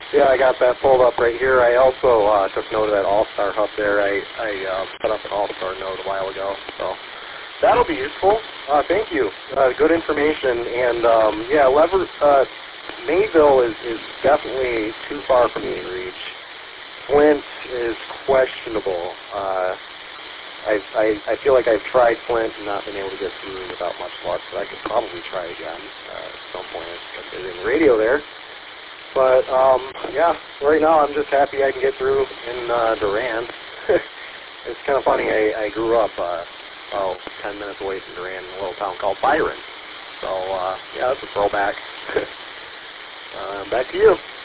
Yeah, I got that pulled up right here. I also took note of that All-Star hub there. I set up an All-Star node a while ago, so that'll be useful. Thank you. Good information. And yeah, Mayville is definitely too far for me to reach. Flint is questionable. I feel like I've tried Flint and not been able to get through without much luck, but I could probably try again at some point if there's any radio there. But, yeah, right now I'm just happy I can get through in Durand. It's kind of funny, I grew up 10 minutes away from Durand in a little town called Byron. So, yeah, that's a throwback. Back to you.